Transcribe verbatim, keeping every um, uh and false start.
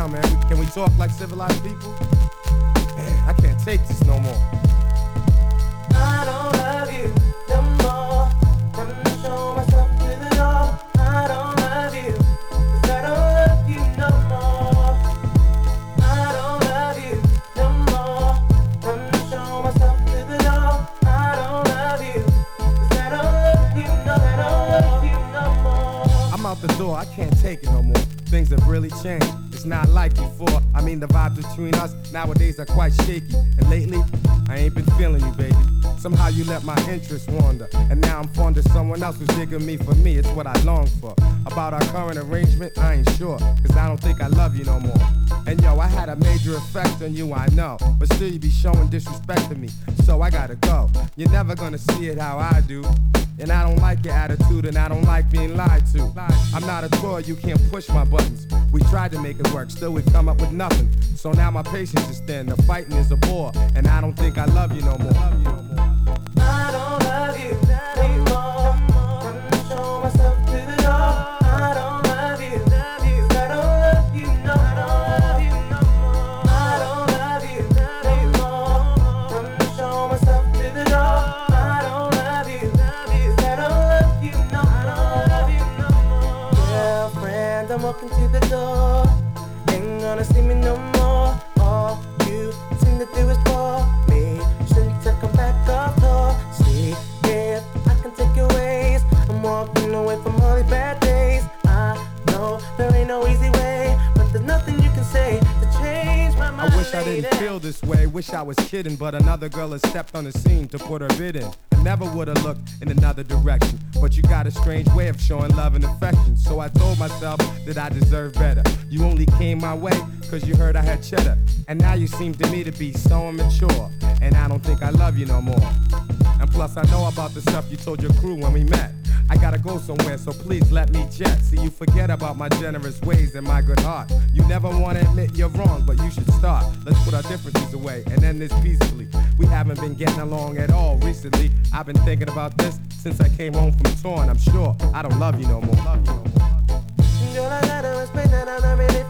down, man. We, can we talk like civilized people? Man, I can't take this no more. I don't love you no more. Let me show myself to the door. I don't love you, 'cause I don't love you no more. I don't love you no more. Let me show myself to the door. I don't love you, 'cause I don't love you no, I don't love you no more. I'm out the door, I can't take it no more. Things have really changed. It's not like before. I mean, the vibes between us nowadays are quite shaky. And lately, I ain't been feeling you, baby. Somehow you let my interest wander. And now I'm fond of someone else who's digging me for me. It's what I long for. About our current arrangement, I ain't sure. Cause I don't think I love you no more. And yo, I had a major effect on you, I know. But still you be showing disrespect to me. So I gotta go. You're never gonna see it how I do. And I don't like your attitude, and I don't like being lied to. I'm not a toy, you can't push my buttons. We tried to make it work, still we come up with nothing. So now my patience is thin, the fighting is a bore. And I don't think I love you no more. I don't love you no more. Let me show myself to the door. I don't love you, 'cause I don't love you no more. I don't love you no more. Let me show myself to the door. I don't love you, 'cause I don't love you no more. Girlfriend, I'm walking to the door. Ain't gonna see me no more. All you seem to do is call me. Shouldn't take come back off door. See if I can take your ways. I'm walking away from all these bad days. I know there ain't no easy way, but there's nothing you can say to change my mind. I wish I didn't lady. feel this way, wish I was kidding. But another girl has stepped on the scene to put her bid in. I never would've looked in another direction. But you got a strange way of showing love and affection. So I told myself that I deserve better. You only came my way cause you heard I had cheddar. And now you seem to me to be so immature. And I don't think I love you no more. And plus I know about the stuff you told your crew when we met. I gotta go somewhere, so please let me jet. See, you forget about my generous ways and my good heart. You never wanna admit you're wrong, but you should start. Let's put our differences away and end this peacefully. We haven't been getting along at all recently. I've been thinking about this since I came home from torn. I'm sure I don't love you no more. Love you no more. Girl, I gotta explain that I don't really